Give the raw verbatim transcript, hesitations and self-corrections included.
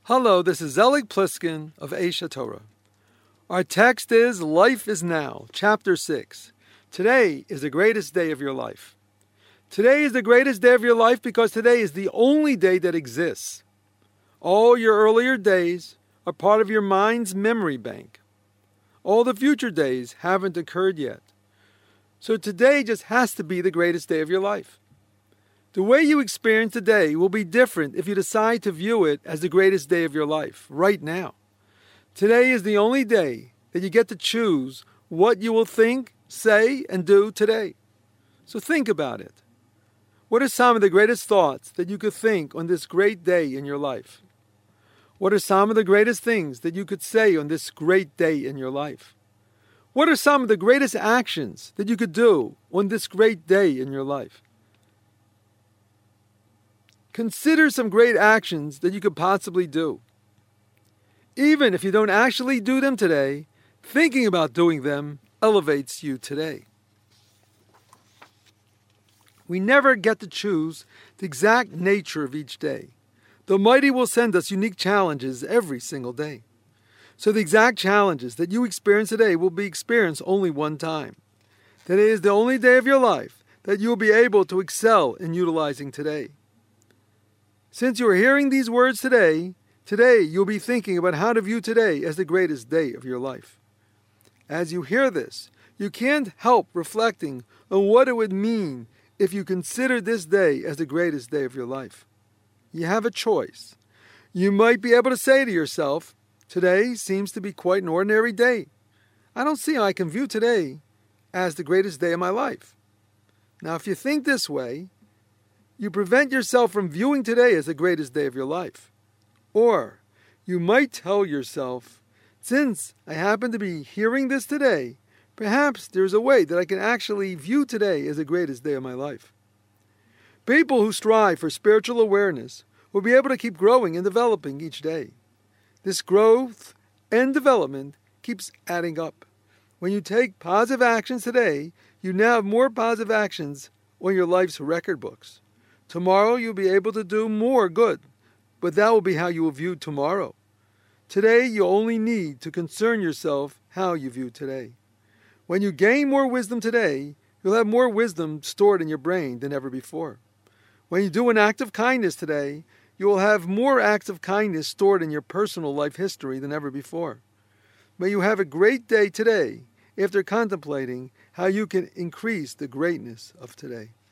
Hello, this is Zelig Pliskin of Aish Torah. Our text is Life is Now, chapter six. Today is the greatest day of your life. Today is the greatest day of your life because today is the only day that exists. All your earlier days are part of your mind's memory bank. All the future days haven't occurred yet. So today just has to be the greatest day of your life. The way you experience today will be different if you decide to view it as the greatest day of your life, right now. Today is the only day that you get to choose what you will think, say, and do today. So think about it. What are some of the greatest thoughts that you could think on this great day in your life? What are some of the greatest things that you could say on this great day in your life? What are some of the greatest actions that you could do on this great day in your life? Consider some great actions that you could possibly do. Even if you don't actually do them today, thinking about doing them elevates you today. We never get to choose the exact nature of each day. The Almighty will send us unique challenges every single day. So the exact challenges that you experience today will be experienced only one time. Today is the only day of your life that you will be able to excel in utilizing today. Since you are hearing these words today, today you'll be thinking about how to view today as the greatest day of your life. As you hear this, you can't help reflecting on what it would mean if you consider this day as the greatest day of your life. You have a choice. You might be able to say to yourself, today seems to be quite an ordinary day. I don't see how I can view today as the greatest day of my life. Now, if you think this way, you prevent yourself from viewing today as the greatest day of your life. Or you might tell yourself, since I happen to be hearing this today, perhaps there's a way that I can actually view today as the greatest day of my life. People who strive for spiritual awareness will be able to keep growing and developing each day. This growth and development keeps adding up. When you take positive actions today, you now have more positive actions on your life's record books. Tomorrow you'll be able to do more good, but that will be how you will view tomorrow. Today you only need to concern yourself how you view today. When you gain more wisdom today, you'll have more wisdom stored in your brain than ever before. When you do an act of kindness today, you will have more acts of kindness stored in your personal life history than ever before. May you have a great day today after contemplating how you can increase the greatness of today.